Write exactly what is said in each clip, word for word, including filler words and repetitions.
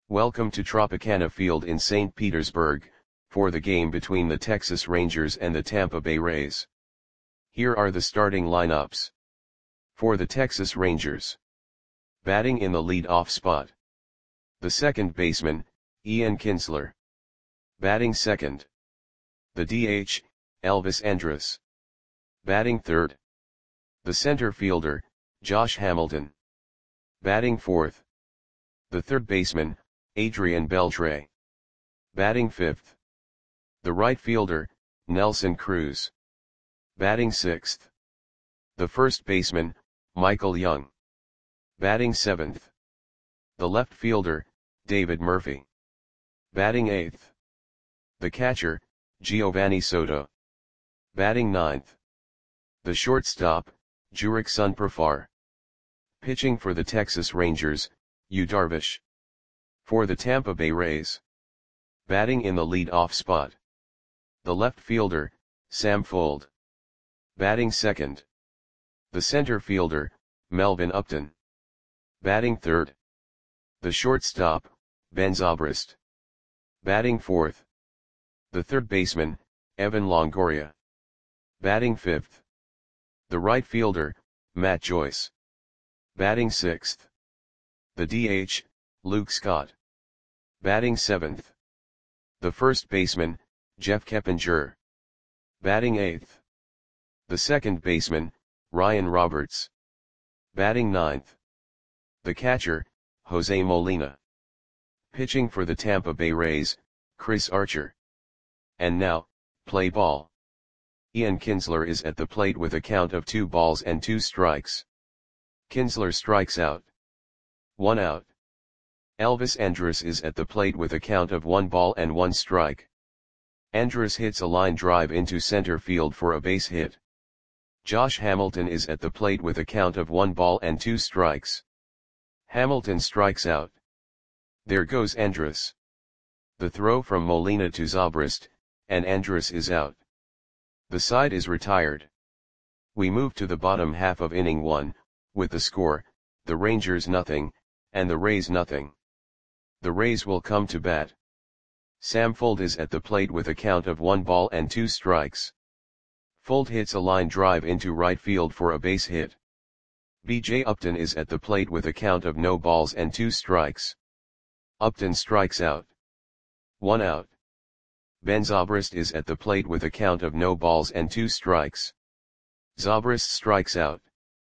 Welcome to Tropicana Field in Saint Petersburg, for the game between the Texas Rangers and the Tampa Bay Rays. Here are the starting lineups. For the Texas Rangers. Batting in the lead-off spot. The second baseman, Ian Kinsler. Batting second. The D H, Elvis Andrus. Batting third. The center fielder, Josh Hamilton. Batting fourth. The third baseman, Adrian Beltre. Batting fifth. The right fielder, Nelson Cruz. Batting sixth. The first baseman, Michael Young. Batting seventh. The left fielder, David Murphy. Batting eighth. The catcher, Giovanni Soto. Batting ninth. The shortstop, Jurickson Profar. Pitching for the Texas Rangers, Yu Darvish. For the Tampa Bay Rays. Batting in the lead-off spot. The left fielder, Sam Fuld. Batting second. The center fielder, Melvin Upton. Batting third. The shortstop, Ben Zobrist. Batting fourth. The third baseman, Evan Longoria. Batting fifth. The right fielder, Matt Joyce. Batting sixth. The D H, Luke Scott. Batting seventh. The first baseman, Jeff Keppinger. Batting eighth. The second baseman, Ryan Roberts. Batting ninth. The catcher, Jose Molina. Pitching for the Tampa Bay Rays, Chris Archer. And now, play ball. Ian Kinsler is at the plate with a count of two balls and two strikes. Kinsler strikes out. One out. Elvis Andrus is at the plate with a count of one ball and one strike. Andrus hits a line drive into center field for a base hit. Josh Hamilton is at the plate with a count of one ball and two strikes. Hamilton strikes out. There goes Andrus. The throw from Molina to Zobrist, and Andrus is out. The side is retired. We move to the bottom half of inning one, with the score, the Rangers nothing, and the Rays nothing. The Rays will come to bat. Sam Fuld is at the plate with a count of one ball and two strikes. Fuld hits a line drive into right field for a base hit. B J Upton is at the plate with a count of no balls and two strikes. Upton strikes out. One out. Ben Zobrist is at the plate with a count of no balls and two strikes. Zobrist strikes out.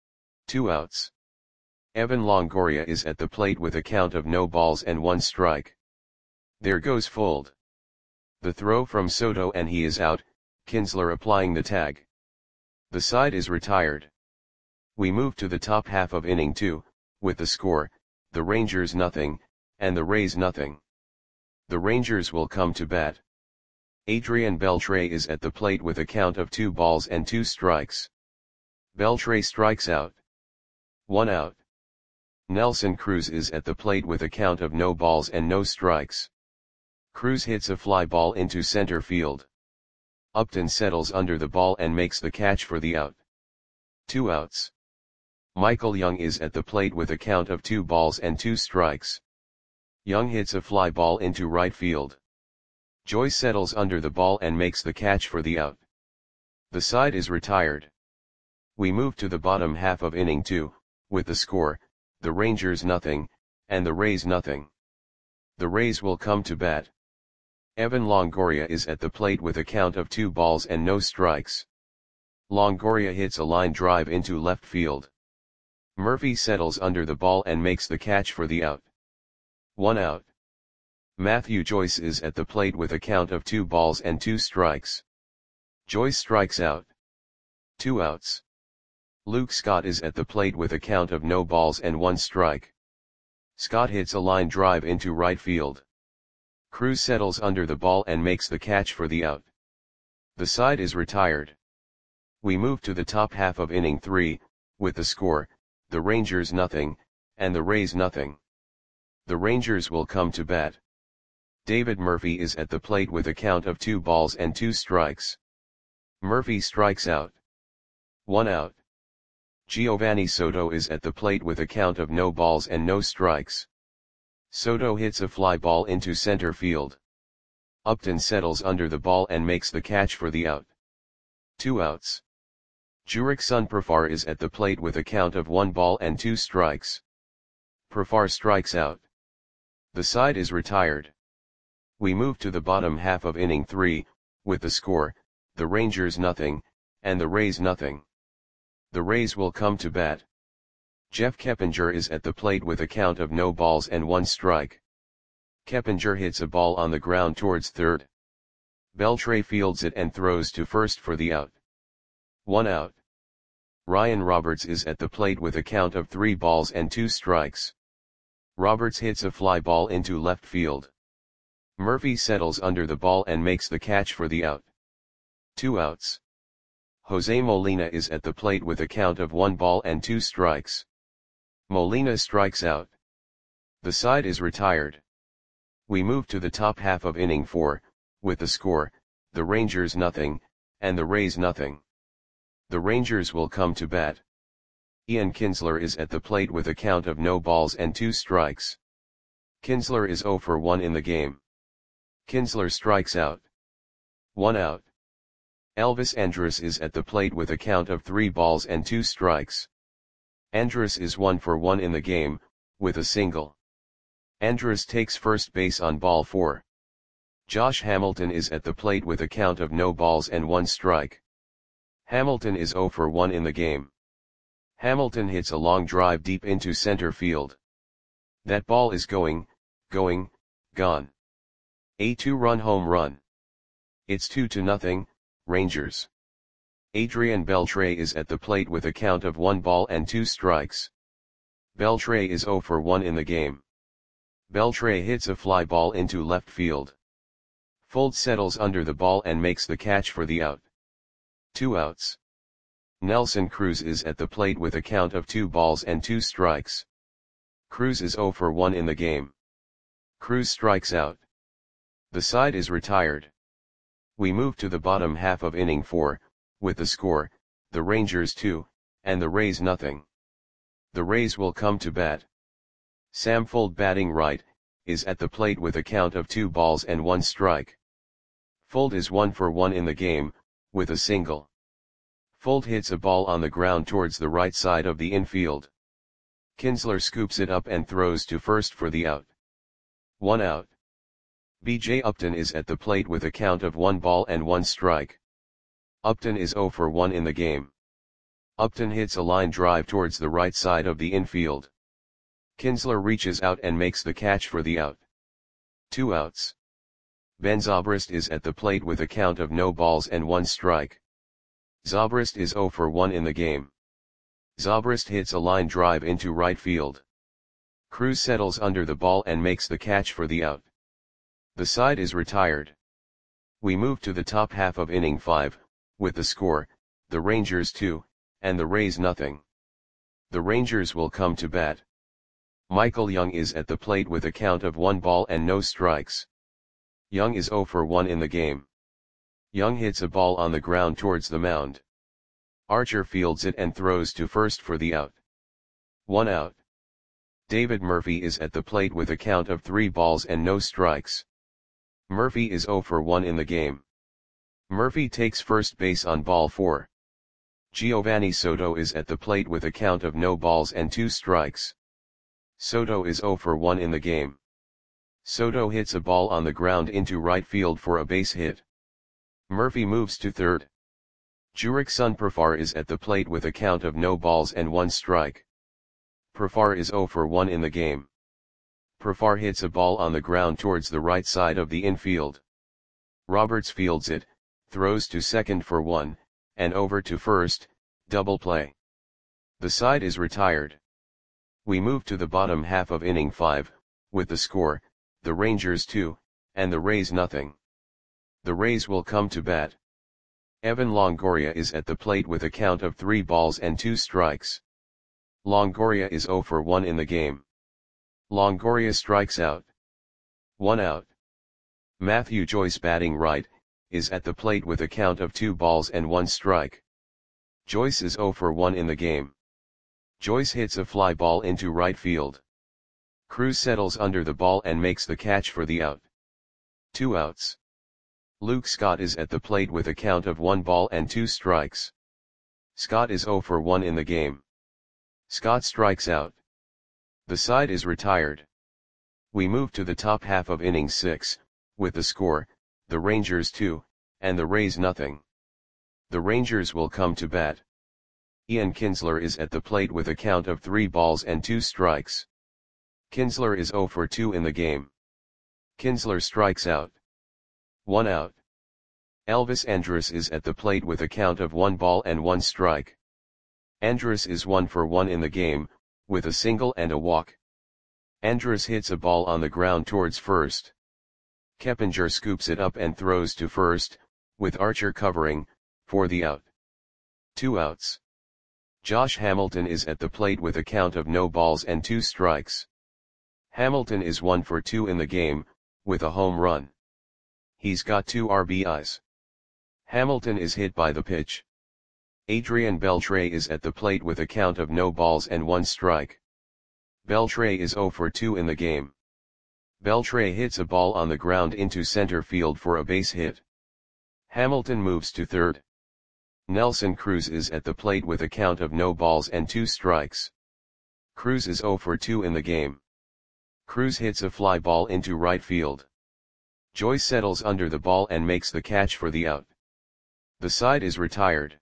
Two outs. Evan Longoria is at the plate with a count of no balls and one strike. There goes Fuld. The throw from Soto and he is out, Kinsler applying the tag. The side is retired. We move to the top half of inning two, with the score, the Rangers nothing, and the Rays nothing. The Rangers will come to bat. Adrian Beltre is at the plate with a count of two balls and two strikes. Beltre strikes out. One out. Nelson Cruz is at the plate with a count of no balls and no strikes. Cruz hits a fly ball into center field. Upton settles under the ball and makes the catch for the out. Two outs. Michael Young is at the plate with a count of two balls and two strikes. Young hits a fly ball into right field. Joyce settles under the ball and makes the catch for the out. The side is retired. We move to the bottom half of inning two, with the score, the Rangers nothing, and the Rays nothing. The Rays will come to bat. Evan Longoria is at the plate with a count of two balls and no strikes. Longoria hits a line drive into left field. Murphy settles under the ball and makes the catch for the out. One out. Matthew Joyce is at the plate with a count of two balls and two strikes. Joyce strikes out. Two outs. Luke Scott is at the plate with a count of no balls and one strike. Scott hits a line drive into right field. Cruz settles under the ball and makes the catch for the out. The side is retired. We move to the top half of inning three, with the score, the Rangers nothing, and the Rays nothing. The Rangers will come to bat. David Murphy is at the plate with a count of two balls and two strikes. Murphy strikes out. One out. Giovanni Soto is at the plate with a count of no balls and no strikes. Soto hits a fly ball into center field. Upton settles under the ball and makes the catch for the out. Two outs. Jurickson Profar is at the plate with a count of one ball and two strikes. Profar strikes out. The side is retired. We move to the bottom half of inning three, with the score, the Rangers nothing, and the Rays nothing. The Rays will come to bat. Jeff Keppinger is at the plate with a count of no balls and one strike. Keppinger hits a ball on the ground towards third. Beltre fields it and throws to first for the out. One out. Ryan Roberts is at the plate with a count of three balls and two strikes. Roberts hits a fly ball into left field. Murphy settles under the ball and makes the catch for the out. Two outs. Jose Molina is at the plate with a count of one ball and two strikes. Molina strikes out. The side is retired. We move to the top half of inning four, with the score, the Rangers nothing, and the Rays nothing. The Rangers will come to bat. Ian Kinsler is at the plate with a count of no balls and two strikes. Kinsler is zero for one in the game. Kinsler strikes out. One out. Elvis Andrus is at the plate with a count of three balls and two strikes. Andrus is one for one in the game, with a single. Andrus takes first base on ball four. Josh Hamilton is at the plate with a count of no balls and one strike. Hamilton is zero for one in the game. Hamilton hits a long drive deep into center field. That ball is going, going, gone. A two-run home run. It's two to nothing, Rangers. Adrian Beltre is at the plate with a count of one ball and two strikes. Beltre is zero for one in the game. Beltre hits a fly ball into left field. Fold settles under the ball and makes the catch for the out. Two outs. Nelson Cruz is at the plate with a count of two balls and two strikes. Cruz is zero for one in the game. Cruz strikes out. The side is retired. We move to the bottom half of inning four, with the score, the Rangers two, and the Rays nothing. The Rays will come to bat. Sam Fuld batting right, is at the plate with a count of two balls and one strike. Fuld is one for one in the game, with a single. Fuld hits a ball on the ground towards the right side of the infield. Kinsler scoops it up and throws to first for the out. One out. B J Upton is at the plate with a count of one ball and one strike. Upton is zero for one in the game. Upton hits a line drive towards the right side of the infield. Kinsler reaches out and makes the catch for the out. Two outs. Ben Zobrist is at the plate with a count of no balls and one strike. Zobrist is zero for one in the game. Zobrist hits a line drive into right field. Cruz settles under the ball and makes the catch for the out. The side is retired. We move to the top half of inning five, with the score, the Rangers two, and the Rays nothing. The Rangers will come to bat. Michael Young is at the plate with a count of one ball and no strikes. Young is zero for one in the game. Young hits a ball on the ground towards the mound. Archer fields it and throws to first for the out. One out. David Murphy is at the plate with a count of three balls and no strikes. Murphy is zero for one in the game. Murphy takes first base on ball four. Giovanni Soto is at the plate with a count of no balls and two strikes. Soto is zero for one in the game. Soto hits a ball on the ground into right field for a base hit. Murphy moves to third. Jurickson Profar is at the plate with a count of no balls and one strike. Profar is zero for one in the game. Profar hits a ball on the ground towards the right side of the infield. Roberts fields it, throws to second for one, and over to first, double play. The side is retired. We move to the bottom half of inning five, with the score, the Rangers two, and the Rays nothing. The Rays will come to bat. Evan Longoria is at the plate with a count of three balls and two strikes. Longoria is zero for one in the game. Longoria strikes out. One out. Matthew Joyce batting right, is at the plate with a count of two balls and one strike. Joyce is zero for one in the game. Joyce hits a fly ball into right field. Cruz settles under the ball and makes the catch for the out. Two outs. Luke Scott is at the plate with a count of one ball and two strikes. Scott is zero for one in the game. Scott strikes out. The side is retired. We move to the top half of inning six, with the score, the Rangers two, and the Rays nothing. The Rangers will come to bat. Ian Kinsler is at the plate with a count of three balls and two strikes. Kinsler is zero for two in the game. Kinsler strikes out. One out. Elvis Andrus is at the plate with a count of one ball and one strike. Andrus is one for one in the game, with a single and a walk. Andrus hits a ball on the ground towards first. Keppinger scoops it up and throws to first, with Archer covering, for the out. Two outs. Josh Hamilton is at the plate with a count of no balls and two strikes. Hamilton is one for two in the game, with a home run. He's got two R B Is. Hamilton is hit by the pitch. Adrian Beltre is at the plate with a count of no balls and one strike. Beltre is zero for two in the game. Beltre hits a ball on the ground into center field for a base hit. Hamilton moves to third. Nelson Cruz is at the plate with a count of no balls and two strikes. Cruz is zero for two in the game. Cruz hits a fly ball into right field. Joyce settles under the ball and makes the catch for the out. The side is retired.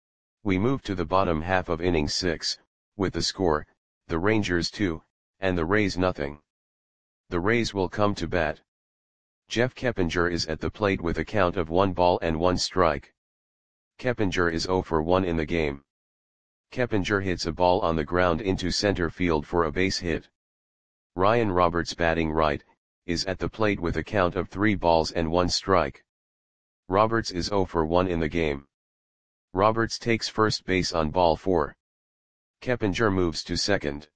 We move to the bottom half of inning six, with the score, the Rangers two, and the Rays nothing. The Rays will come to bat. Jeff Keppinger is at the plate with a count of one ball and one strike. Keppinger is zero for one in the game. Keppinger hits a ball on the ground into center field for a base hit. Ryan Roberts, batting right, is at the plate with a count of three balls and one strike. Roberts is zero for one in the game. Roberts takes first base on ball four. Keppinger moves to second.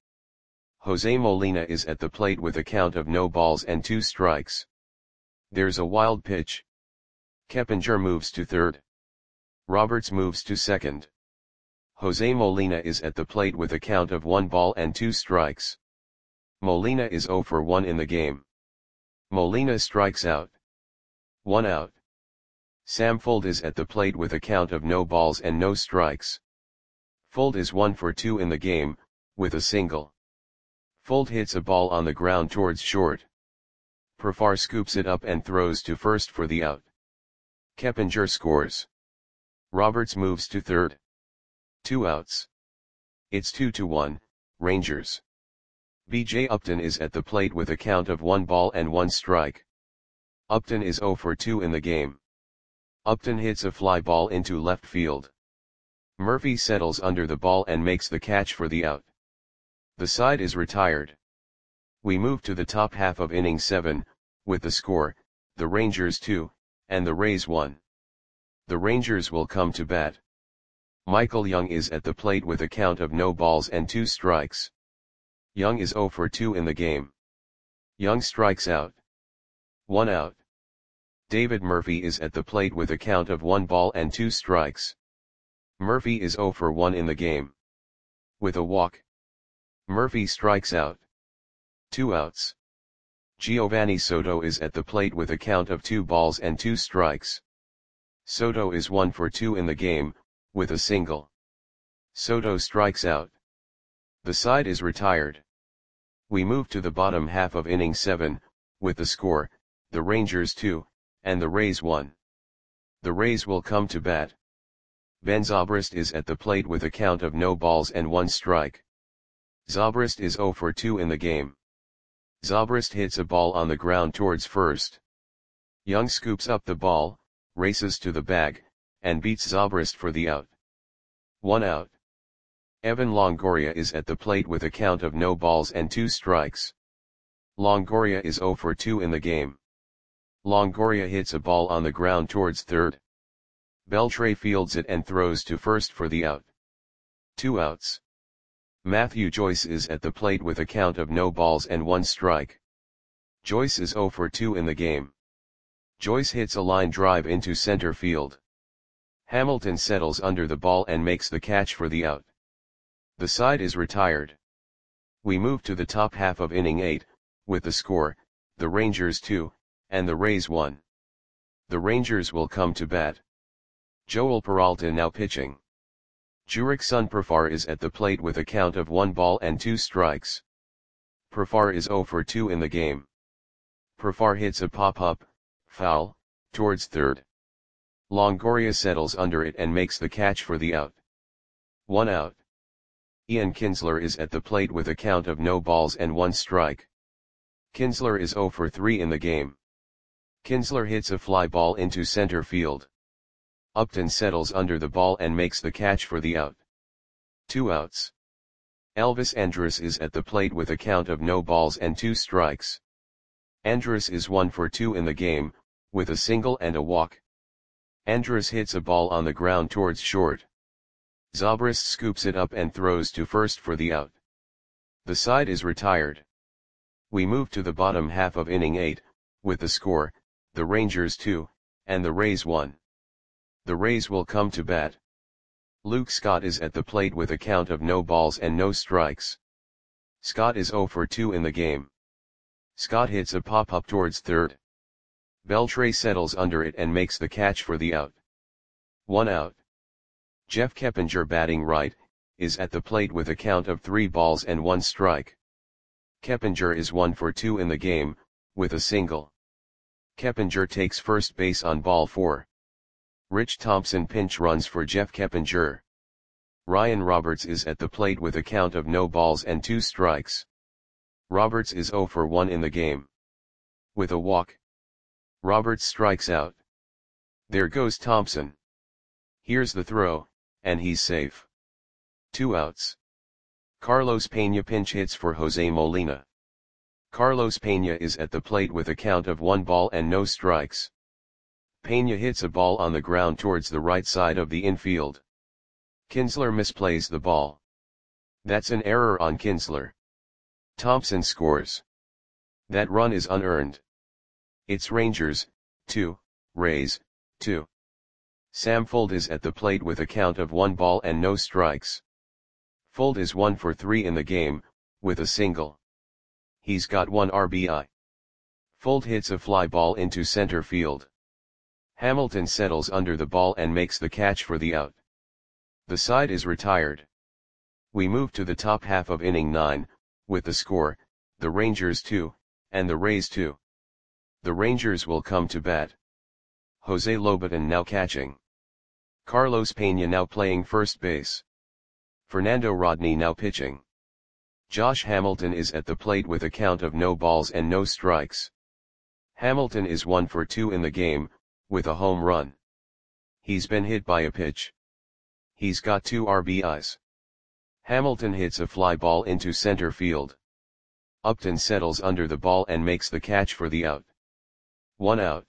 Jose Molina is at the plate with a count of no balls and two strikes. There's a wild pitch. Keppinger moves to third. Roberts moves to second. Jose Molina is at the plate with a count of one ball and two strikes. Molina is zero for one in the game. Molina strikes out. One out. Sam Fuld is at the plate with a count of no balls and no strikes. Fuld is one for two in the game, with a single. Fuld hits a ball on the ground towards short. Profar scoops it up and throws to first for the out. Keppinger scores. Roberts moves to third. Two outs. It's two to one, Rangers. B J Upton is at the plate with a count of one ball and one strike. Upton is zero for two in the game. Upton hits a fly ball into left field. Murphy settles under the ball and makes the catch for the out. The side is retired. We move to the top half of inning seven, with the score, the Rangers two, and the Rays one. The Rangers will come to bat. Michael Young is at the plate with a count of no balls and two strikes. Young is zero for two in the game. Young strikes out. One out. David Murphy is at the plate with a count of one ball and two strikes. Murphy is zero for one in the game. With a walk. Murphy strikes out. Two outs. Giovanni Soto is at the plate with a count of two balls and two strikes. Soto is one for two in the game, with a single. Soto strikes out. The side is retired. We move to the bottom half of inning seven, with the score, the Rangers two, and the Rays one. The Rays will come to bat. Ben Zobrist is at the plate with a count of no balls and one strike. Zobrist is zero for two in the game. Zobrist hits a ball on the ground towards first. Young scoops up the ball, races to the bag, and beats Zobrist for the out. One out. Evan Longoria is at the plate with a count of no balls and two strikes. Longoria is zero for two in the game. Longoria hits a ball on the ground towards third. Beltre fields it and throws to first for the out. Two outs. Matthew Joyce is at the plate with a count of no balls and one strike. Joyce is zero for two in the game. Joyce hits a line drive into center field. Hamilton settles under the ball and makes the catch for the out. The side is retired. We move to the top half of inning eight, with the score, the Rangers two, and the Rays one. The Rangers will come to bat. Joel Peralta now pitching. Jurickson Profar is at the plate with a count of one ball and two strikes. Profar is oh for two in the game. Profar hits a pop-up, foul, towards third. Longoria settles under it and makes the catch for the out. One out. Ian Kinsler is at the plate with a count of no balls and one strike. Kinsler is oh for three in the game. Kinsler hits a fly ball into center field. Upton settles under the ball and makes the catch for the out. Two outs. Elvis Andrus is at the plate with a count of no balls and two strikes. Andrus is one for two in the game, with a single and a walk. Andrus hits a ball on the ground towards short. Zobrist scoops it up and throws to first for the out. The side is retired. We move to the bottom half of inning eight, with the score, the Rangers two, and the Rays one. The Rays will come to bat. Luke Scott is at the plate with a count of no balls and no strikes. Scott is oh for two in the game. Scott hits a pop-up towards third. Beltre settles under it and makes the catch for the out. One out. Jeff Keppinger, batting right, is at the plate with a count of three balls and one strike. Keppinger is one for two in the game, with a single. Keppinger takes first base on ball four. Rich Thompson pinch runs for Jeff Keppinger. Ryan Roberts is at the plate with a count of no balls and two strikes. Roberts is oh for one in the game. With a walk. Roberts strikes out. There goes Thompson. Here's the throw, and he's safe. Two outs. Carlos Pena pinch hits for Jose Molina. Carlos Pena is at the plate with a count of one ball and no strikes. Pena hits a ball on the ground towards the right side of the infield. Kinsler misplays the ball. That's an error on Kinsler. Thompson scores. That run is unearned. It's Rangers, two, Rays, two. Sam Fuld is at the plate with a count of one ball and no strikes. Fuld is one for three in the game, with a single. He's got one R B I. Fuld hits a fly ball into center field. Hamilton settles under the ball and makes the catch for the out. The side is retired. We move to the top half of inning nine, with the score, the Rangers two, and the Rays two. The Rangers will come to bat. Jose Lobaton now catching. Carlos Pena now playing first base. Fernando Rodney now pitching. Josh Hamilton is at the plate with a count of no balls and no strikes. Hamilton is one for two in the game, with a home run. He's been hit by a pitch. He's got two R B Is. Hamilton hits a fly ball into center field. Upton settles under the ball and makes the catch for the out. One out.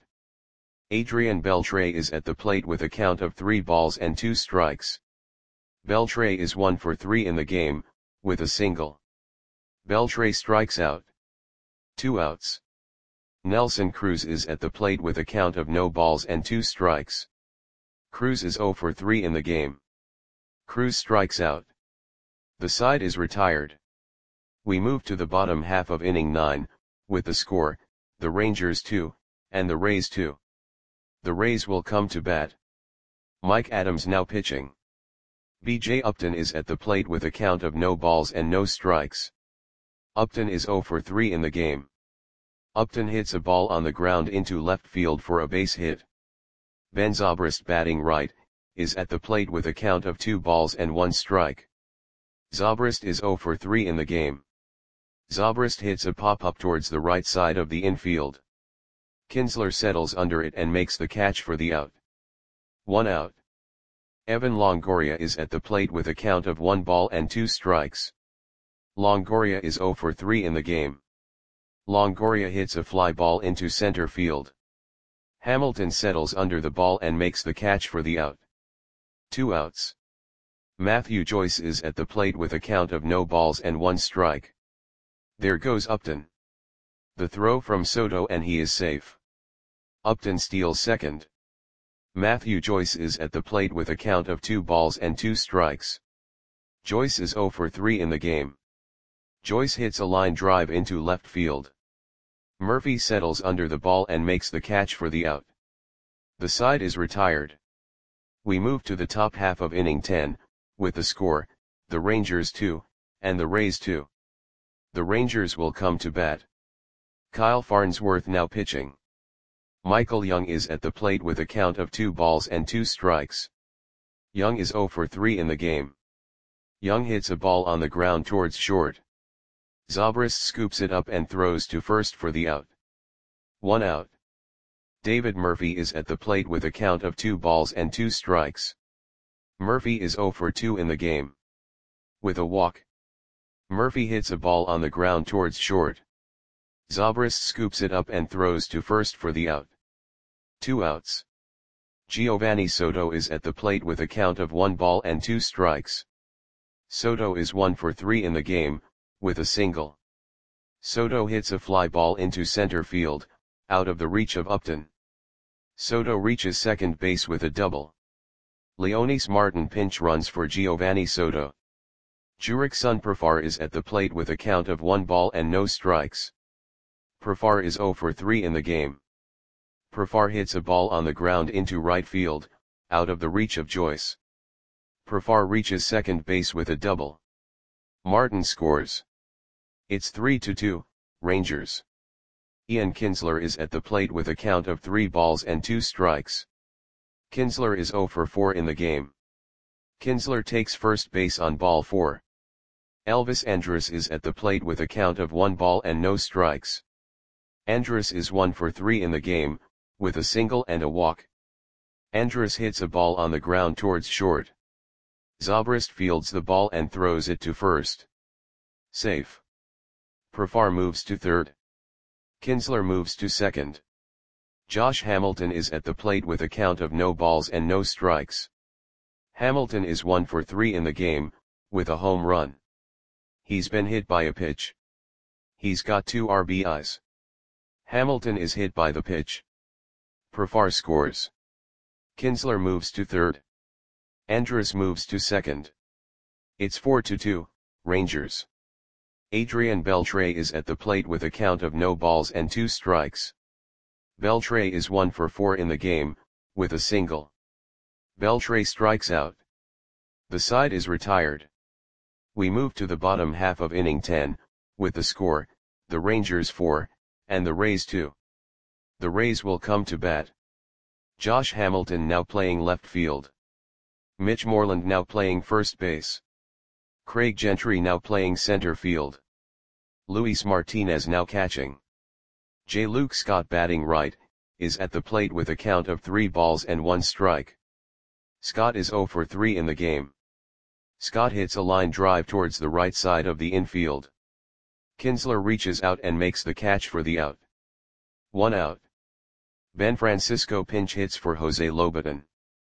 Adrian Beltre is at the plate with a count of three balls and two strikes. Beltre is one for three in the game, with a single. Beltre strikes out. Two outs. Nelson Cruz is at the plate with a count of no balls and two strikes. Cruz is oh for three in the game. Cruz strikes out. The side is retired. We move to the bottom half of inning nine, with the score, the Rangers two, and the Rays two. The Rays will come to bat. Mike Adams now pitching. B J Upton is at the plate with a count of no balls and no strikes. Upton is oh for three in the game. Upton hits a ball on the ground into left field for a base hit. Ben Zobrist, batting right, is at the plate with a count of two balls and one strike. Zobrist is oh for three in the game. Zobrist hits a pop-up towards the right side of the infield. Kinsler settles under it and makes the catch for the out. One out. Evan Longoria is at the plate with a count of one ball and two strikes. Longoria is oh for three in the game. Longoria hits a fly ball into center field. Hamilton settles under the ball and makes the catch for the out. Two outs. Matthew Joyce is at the plate with a count of no balls and one strike. There goes Upton. The throw from Soto and he is safe. Upton steals second. Matthew Joyce is at the plate with a count of two balls and two strikes. Joyce is oh for three in the game. Joyce hits a line drive into left field. Murphy settles under the ball and makes the catch for the out. The side is retired. We move to the top half of inning ten, with the score, the Rangers two, and the Rays two. The Rangers will come to bat. Kyle Farnsworth now pitching. Michael Young is at the plate with a count of two balls and two strikes. Young is oh for three in the game. Young hits a ball on the ground towards short. Zobrist scoops it up and throws to first for the out. One out. David Murphy is at the plate with a count of two balls and two strikes. Murphy is oh for two in the game. With a walk. Murphy hits a ball on the ground towards short. Zobrist scoops it up and throws to first for the out. Two outs. Giovanni Soto is at the plate with a count of one ball and two strikes. Soto is one for three in the game, with a single. Soto hits a fly ball into center field, out of the reach of Upton. Soto reaches second base with a double. Leonis Martin pinch runs for Giovanni Soto. Jurickson Profar is at the plate with a count of one ball and no strikes. Profar is oh for three in the game. Profar hits a ball on the ground into right field, out of the reach of Joyce. Profar reaches second base with a double. Martin scores. It's three to two, Rangers. Ian Kinsler is at the plate with a count of three balls and two strikes. Kinsler is oh for four in the game. Kinsler takes first base on ball four. Elvis Andrus is at the plate with a count of one ball and no strikes. Andrus is one for three in the game, with a single and a walk. Andrus hits a ball on the ground towards short. Zobrist fields the ball and throws it to first. Safe. Profar moves to third. Kinsler moves to second. Josh Hamilton is at the plate with a count of no balls and no strikes. Hamilton is one for three in the game, with a home run. He's been hit by a pitch. He's got two R B Is. Hamilton is hit by the pitch. Profar scores. Kinsler moves to third. Andrus moves to second. It's four to two, Rangers. Adrian Beltre is at the plate with a count of no balls and two strikes. Beltre is one for four in the game, with a single. Beltre strikes out. The side is retired. We move to the bottom half of inning ten, with the score, the Rangers four, and the Rays two. The Rays will come to bat. Josh Hamilton now playing left field. Mitch Moreland now playing first base. Craig Gentry now playing center field. Luis Martinez now catching. J. Luke Scott batting right, is at the plate with a count of three balls and one strike. Scott is oh for three in the game. Scott hits a line drive towards the right side of the infield. Kinsler reaches out and makes the catch for the out. One out. Ben Francisco pinch hits for Jose Lobaton.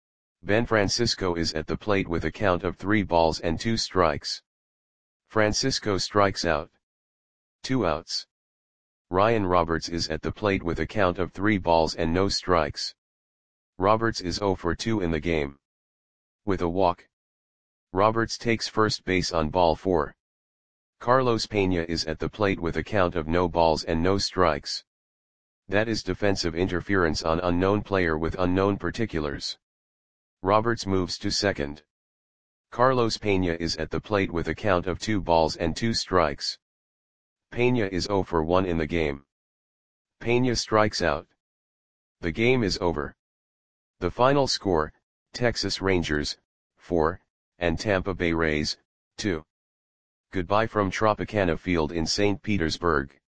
Ben Francisco is at the plate with a count of three balls and two strikes. Francisco strikes out. Two outs. Ryan Roberts is at the plate with a count of three balls and no strikes. Roberts is oh for two in the game. With a walk. Roberts takes first base on ball four. Carlos Pena is at the plate with a count of no balls and no strikes. That is defensive interference on unknown player with unknown particulars. Roberts moves to second. Carlos Pena is at the plate with a count of two balls and two strikes. Pena is oh for one in the game. Pena strikes out. The game is over. The final score, Texas Rangers, four, and Tampa Bay Rays, two. Goodbye from Tropicana Field in Saint Petersburg.